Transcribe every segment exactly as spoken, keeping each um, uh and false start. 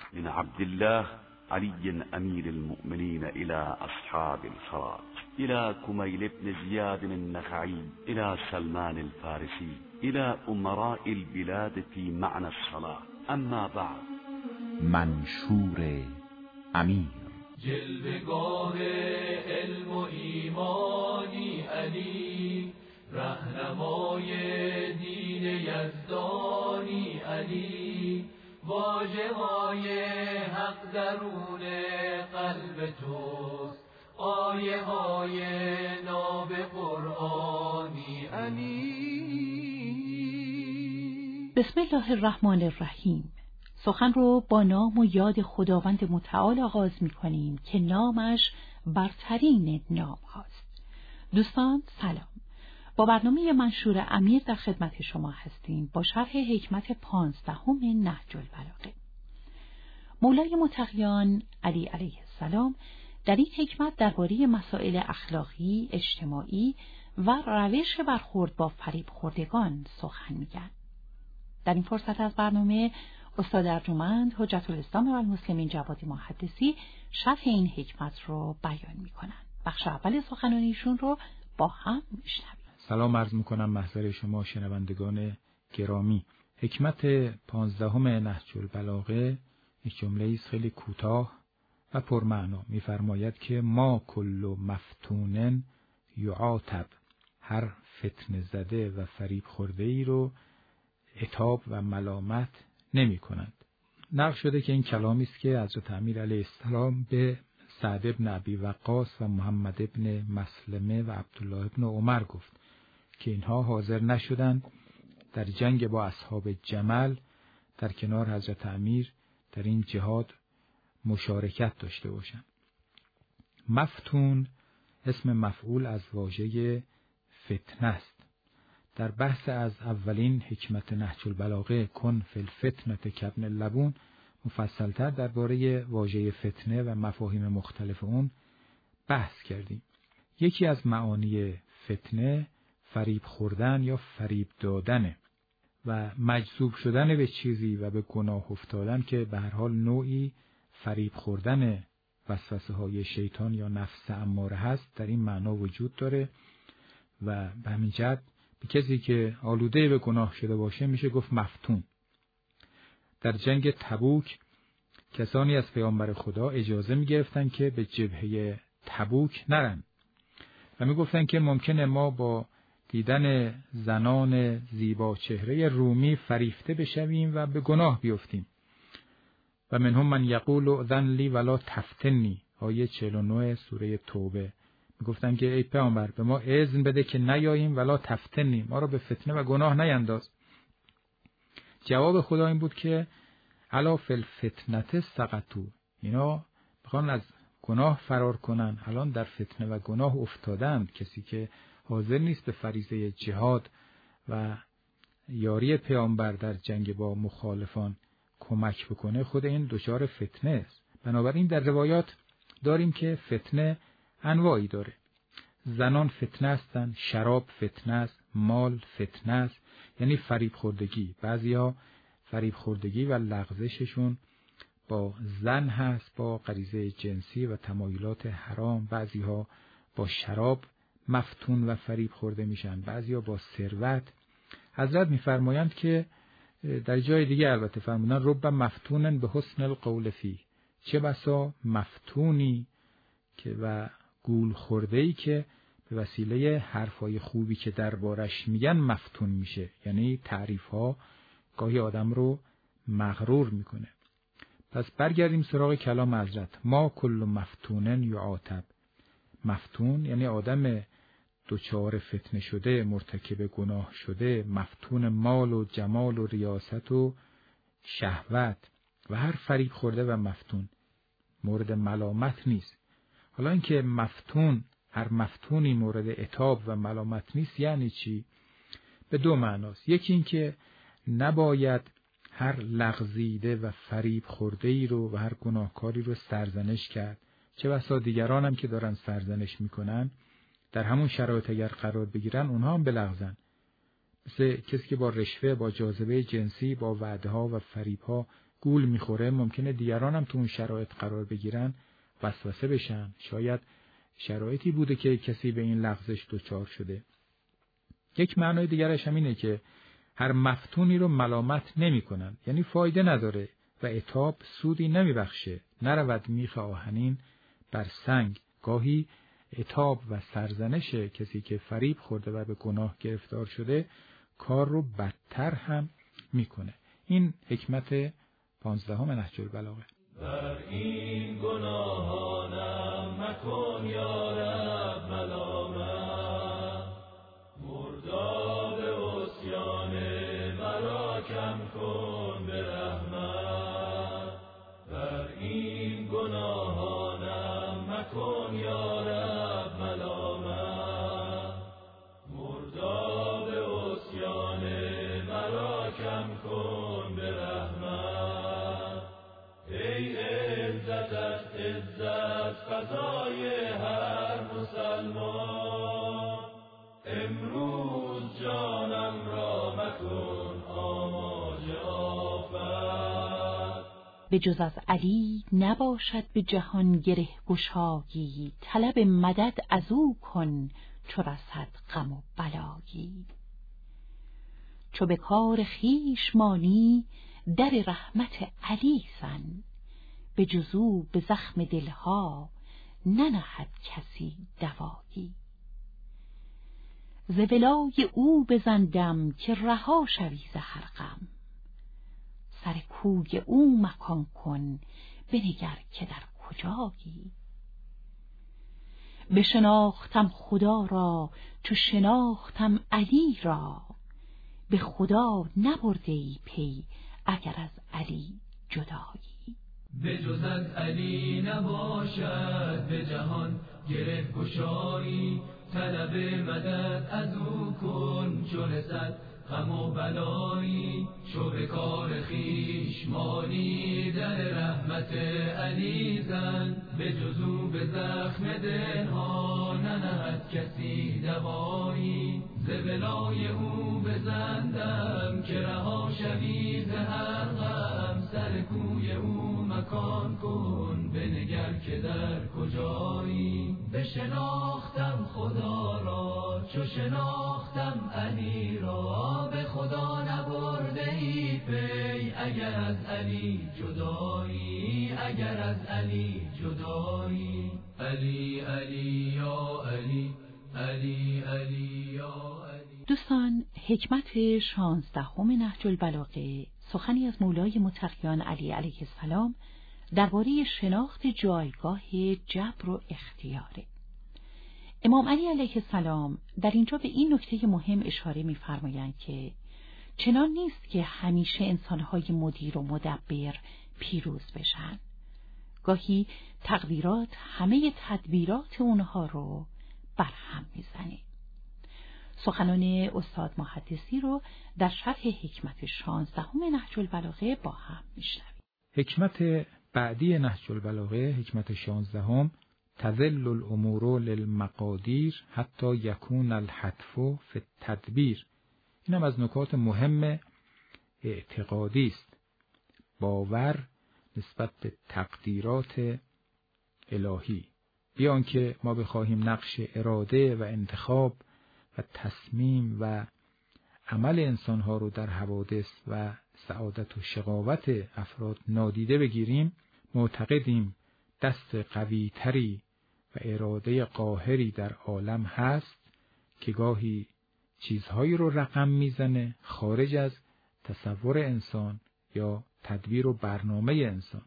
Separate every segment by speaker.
Speaker 1: من عبد الله علي امیر المؤمنین الى اصحاب الفرات، الى کمیل ابن زیاد النخعی، الى سلمان الفارسی، الى امراء البلاد فی معنى الصلاة. اما بعد.
Speaker 2: منشور امیر.
Speaker 3: جلوه‌گاه علم و ایمانی علی، رهنمای دین یزدانی علی، واژه‌های حق درون قلب توست، آیه های ناب قرآنی علی.
Speaker 4: بسم الله الرحمن الرحیم. سخن رو با نام و یاد خداوند متعال آغاز می کنیم که نامش برترین نام هاست. دوستان سلام. با برنامه منشور امیر در خدمت شما هستیم با شرح حکمت پانزدهم نهج البلاغه. مولای متقیان علی علیه السلام در این حکمت درباره مسائل اخلاقی، اجتماعی و روش برخورد با فریب خوردگان سخن میگن. در این فرصت از برنامه استاد ارجمند حجت الاسلام و المسلمین جواد محدثی شرح این حکمت رو بیان میکنن. بخش اول سخنانیشون رو با هم میشنویم.
Speaker 5: سلام عرض میکنم محضر شما شنوندگان گرامی. حکمت پانزدهم نهج البلاغه یک جمله است خیلی کوتاه و پرمعنا. میفرماید که ما کل مفتونن یعاتب، هر فتنه زده و فریب خورده ای رو عتاب و ملامت نمی کنند. نقل شده که این کلامی است که حضرت امیر علیه السلام به سعد ابن ابی وقاص و محمد ابن مسلمه و عبدالله ابن عمر گفت که اینها حاضر نشدند در جنگ با اصحاب جمل در کنار حضرت امیر در این جهاد مشارکت داشته باشند. مفتون اسم مفعول از واژه فتنه است. در بحث از اولین حکمت نهج البلاغه کن فی الفتنه کابن اللبون مفصلتر درباره واژه فتنه و مفاهیم مختلف اون بحث کردیم. یکی از معانی فتنه فریب خوردن یا فریب دادنه و مجذوب شدن به چیزی و به گناه افتادن که به هر حال نوعی فریب خوردن وسوسه های شیطان یا نفس اماره هست در این معنا وجود داره و به همین جهت به کسی که آلوده به گناه شده باشه میشه گفت مفتون. در جنگ تبوک کسانی از پیامبر خدا اجازه میگرفتن که به جبهه تبوک نرن و میگفتن که ممکنه ما با دیدن زنان زیبا چهره رومی فریفته بشویم و به گناه بیفتیم. و منهم من یقول اذن لی ولا تفتنی، آیه چهل و نه سوره توبه. میگفتن که ای پیامبر به ما اذن بده که نیاییم ولا تفتنی، ما را به فتنه و گناه نینداز. جواب خدا این بود که الا فی الفتنه سقطوا، اینا بخوان از گناه فرار کنن الان در فتنه و گناه افتادند. کسی که حاضر نیست به فریضه جهاد و یاری پیامبر در جنگ با مخالفان کمک بکنه خود این دچار فتنه است. بنابراین در روایات داریم که فتنه انواعی داره. زنان فتنه هستند، شراب فتنه است، مال فتنه است، یعنی فریب خوردگی. بعضیا فریب خوردگی و لغزششون با زن هست، با غریزه جنسی و تمایلات حرام. بعضیها با شراب مفتون و فریب خورده میشن، بعضیا با ثروت. حضرت میفرمایند که در جای دیگه البته فرمودن رب مفتونن به حسن القول فی، چه بسا مفتونی که و گول خورده‌ای که به وسیله حرفای خوبی که دربارش میگن مفتون میشه. یعنی تعریف‌ها گاهی آدم رو مغرور میکنه. پس برگردیم سراغ کلام حضرت. ما کل مفتونن یعاتب. مفتون یعنی آدم دچار فتنه شده، مرتکب گناه شده، مفتون مال و جمال و ریاست و شهوت و هر فریب خورده و مفتون مورد ملامت نیست. حالا اینکه مفتون هر مفتونی مورد عتاب و ملامت نیست یعنی چی؟ به دو معناست. یکی این که نباید هر لغزیده و فریب خورده ای رو و هر گناهکاری رو سرزنش کرد. چه بسا دیگران هم که دارن سرزنش میکنن در همون شرایط اگر قرار بگیرن اونها هم بلغزن. مثل کسی که با رشوه، با جاذبه جنسی، با وعده ها و فریب ها گول میخوره ممکنه دیگران هم تو اون شرایط قرار بگیرن، وسوسه بشن. شاید شرایطی بوده که کسی به این لغزش دچار شده. یک معنای دیگرش هم اینه که هر مفتونی رو ملامت نمی کنن، یعنی فایده نداره و عتاب سودی نمی بخشه. نرود میخ آهنین بر سنگ. گاهی عتاب و سرزنش کسی که فریب خورده و به گناه گرفتار شده کار رو بدتر هم میکنه. این حکمت پانزدهم نهج البلاغه.
Speaker 3: بر این گناهانم مکن یا رب ملامت، مرداب عصیان مرا کم کن به رحمت. بر این گناهانم مکن یا رب ملامت، مرداب عصیان مرا کم کن به رحمت. ای عزتت عزت فضای هر مسلمان، امروز جانم را مکن آماج آفت.
Speaker 4: به جز از علی نباشد به جهان گره گشایی، طلب مدد از او کن چو رسد غم و بلایی. چو به کار خویش مانی در رحمت علی زن، به جز او به زخم دلها ننهد کسی دوایی. ز ولای او بزندم که رها شوی ز هر غم، سر کوی او مکان کن بنگر که در کجایی. بشناختم خدا را چو شناختم علی را، به خدا نبرده ای پی اگر از علی جدایی.
Speaker 3: به جز از علی نباشد به جهان گره گشایی، طلب مدد از او کن چو رسد غم و بلایی. چو به کار خویش مانی در رحمت علی زن، به جز او به زخم دلها ننهد کسی دوایی. ز ولای او بزندم که رها شوی ز هر غم، سر کوی او مکان کن بنگر که در کجایی. بشناختم خدا را چو شناختم علی را، به خدا نبرده ای پی اگر از علی جدایی. اگر از علی جدایی. علی علی یا علی، علی علی یا علی.
Speaker 4: دوستان، حکمت شانزدهم نهج البلاغه سخنی از مولای متقیان علی علیه السلام درباره شناخت جایگاه جبر و اختیاره. امام علی علیه السلام در اینجا به این نکته مهم اشاره می‌فرمایند که چنان نیست که همیشه انسان‌های مدیر و مدبر پیروز بشن. گاهی تقدیرات همه تدبیرات اونها رو برهم میزنه. سخنان استاد محدثی رو در شرح حکمت شانزدهم نهج البلاغه با هم میشنویم.
Speaker 5: حکمت بعدی نهج البلاغه، حکمت شانزدهم، تذل الامور للمقادیر حتی یکون الحتف فی التدبیر. این هم از نکات مهم اعتقادی است. باور نسبت به تقدیرات الهی، بیان که ما بخواهیم نقش اراده و انتخاب و تصمیم و عمل انسانها رو در حوادث و سعادت و شقاوت افراد نادیده بگیریم، معتقدیم دست قوی تری و اراده قاهری در عالم هست که گاهی چیزهایی رو رقم میزنه خارج از تصور انسان یا تدبیر و برنامه انسان.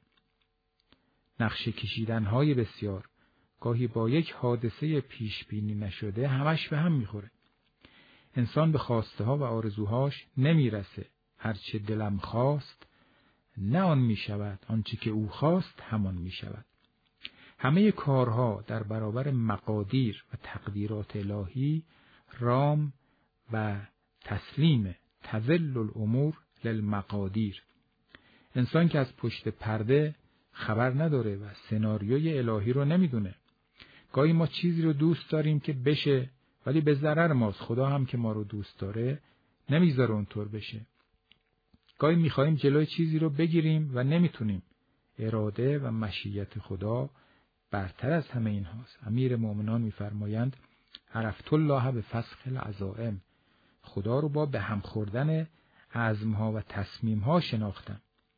Speaker 5: نقشه کشیدنهای بسیار گاهی با یک حادثه پیش بینی نشده همش به هم میخوره. انسان به خواسته ها و آرزوهاش نمیرسه. هرچه دلم خواست نه آن میشود، آنچه که او خواست همان میشود. همه کارها در برابر مقادیر و تقدیرات الهی رام و تسلیم. تذل الامور للمقادیر. انسان که از پشت پرده خبر نداره و سناریوی الهی رو نمیدونه. گاهی ما چیزی رو دوست داریم که بشه ولی به ضرر ماست. خدا هم که ما رو دوست داره نمیذاره اونطور بشه. گاهی می‌خوایم جلوی چیزی رو بگیریم و نمیتونیم. اراده و مشیت خدا برتر از همه اینهاست. امیر مومنان می‌فرمایند عرفت الله به فسخ العزائم، خدا رو با به هم خوردن عزم‌ها و تصمیم‌ها شناختم.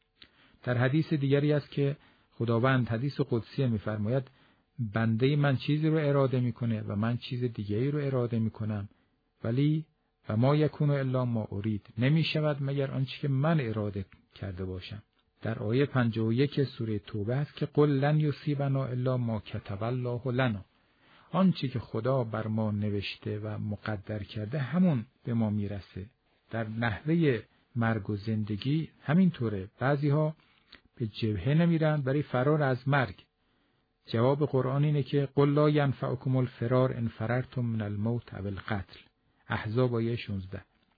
Speaker 5: در حدیث دیگری است که خداوند، حدیث قدسی، می‌فرماید بنده من چیزی رو اراده می‌کنه و من چیز دیگری رو اراده می‌کنم، ولی و ما یکون الا ما ارید، نمی‌شود مگر آنچه که من اراده کرده باشم. در آیه پنجاه و یک سوره توبه است که قل لن یصیبنا الا ما کتب الله لنا، آنچه که خدا بر ما نوشته و مقدر کرده همون به ما میرسه. در نحوه مرگ و زندگی همینطوره. بعضی‌ها به جبهه نمیرن برای فرار از مرگ. جواب قرآن اینه که قل لا ینفعکم الفرار ان فررتم من الموت او القتل، احزاب آیه شانزده.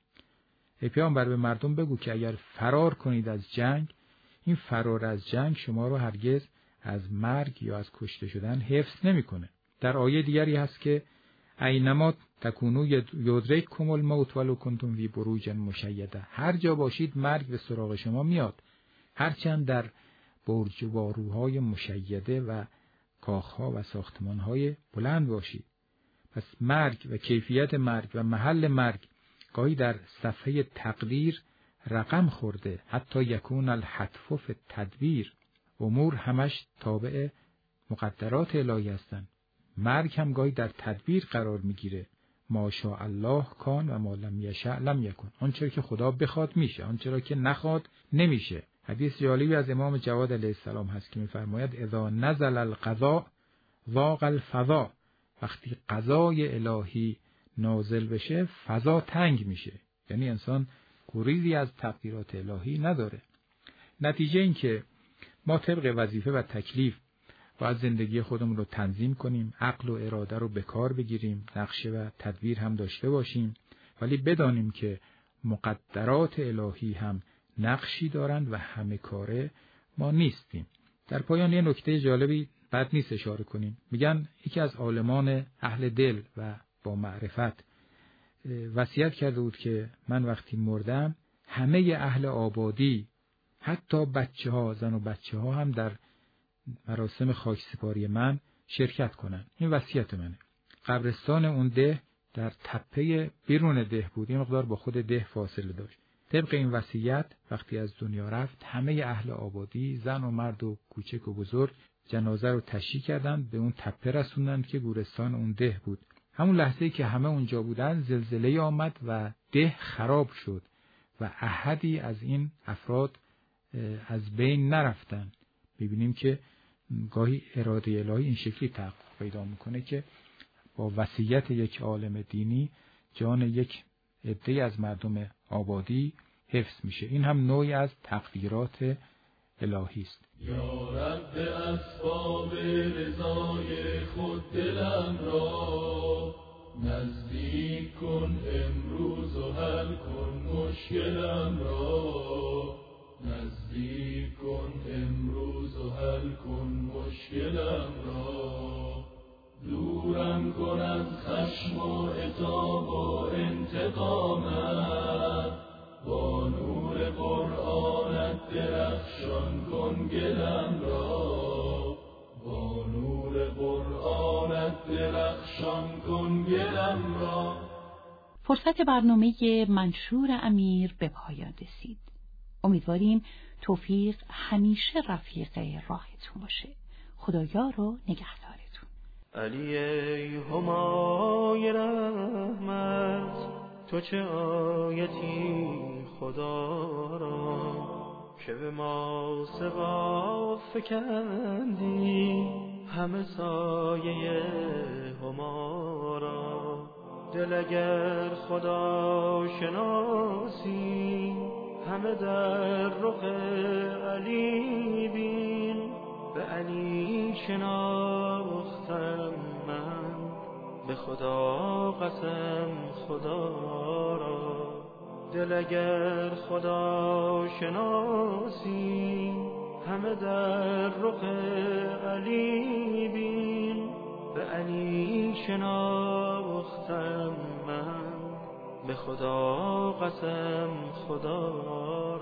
Speaker 5: ای پیامبر به مردم بگو که اگر فرار کنید از جنگ، این فرار از جنگ شما رو هرگز از مرگ یا از کشته شدن حفظ نمیکنه. در آیه دیگری هست که اینما تکونوا یدرککم الموت ولو کنتم فی بروج مشیده، هر جا باشید مرگ به سراغ شما میاد، هرچند در برج و باروهای مشیده و کاخها و ساختمانهای بلند باشید. پس مرگ و کیفیت مرگ و محل مرگ گاهی در صفحه تقدیر رقم خورده، حتی یکون الحتف فی التدبیر، امور همش تابع مقدرات الهی هستند. مرگ هم گاهی در تدبیر قرار میگیره. ما شاء الله کان و ما لم یشاء لم یکن، آنچه که خدا بخواد میشه، آنچه که نخواد نمیشه. حدیث جالبی از امام جواد علیه السلام هست که میفرماید اذا نزل القضاء ضاق الفضاء، وقتی قضای الهی نازل بشه فضا تنگ میشه، یعنی انسان گریزی از تقدیرات الهی نداره. نتیجه این که ما طبق وظیفه و تکلیف باید زندگی خودمون رو تنظیم کنیم، عقل و اراده رو به کار بگیریم، نقشه و تدبیر هم داشته باشیم، ولی بدانیم که مقدرات الهی هم نقشی دارند و همه کاره ما نیستیم. در پایان یه نکته جالبی بد نیست اشاره کنیم. میگن یکی از عالمان اهل دل و با معرفت وصیت کرده بود که من وقتی مردم همه اهل آبادی، حتی بچه ها، زن و بچه ها هم در مراسم خاکسپاری من شرکت کنن. این وصیت منه. قبرستان اون ده در تپه بیرون ده بود، این مقدار با خود ده فاصله داشت. طبق این وصیت وقتی از دنیا رفت همه اهل آبادی، زن و مرد و کوچک و بزرگ، جنازه رو تشییع کردند، به اون تپه رسوندند که گورستان اون ده بود. همون لحظه‌ای که همه اونجا بودن زلزله آمد و ده خراب شد و احدی از این افراد از بین نرفتن. ببینیم که گاهی اراده الهی این شکلی تحقق پیدا میکنه که با وصیت یک عالم دینی جان یک عده از مردم آبادی حفظ میشه. این هم نوعی از تقدیرات الهی است.
Speaker 3: یا رب اسباب رضای خود دلم را نزدیک کن امروز و حل کن مشکلم را، نزدیک کن امروز و حل کن مشکلم را، دورم کن از خشم و عتاب و انتقامت، با نور قرآنت درخشان کن گلم را، با نور قرآنت درخشان کن گلم را.
Speaker 4: فرصت برنامه منشور امیر به پایان رسید. امیدواریم توفیق همیشه رفیق راهتون باشه. خدایا رو نگهدارتون.
Speaker 6: علی ای همای رحمت، تو چه آیتی خدا را که به ما سوا فکندی همه سایه هما را. دل اگر خدا شناسی همه در رخ علی بین، به علی شناختم من به خدا قسم خدا را. دل اگر خدا شناسی همه در رخ علی بین، به علی شناختم من به خدا قسم خدا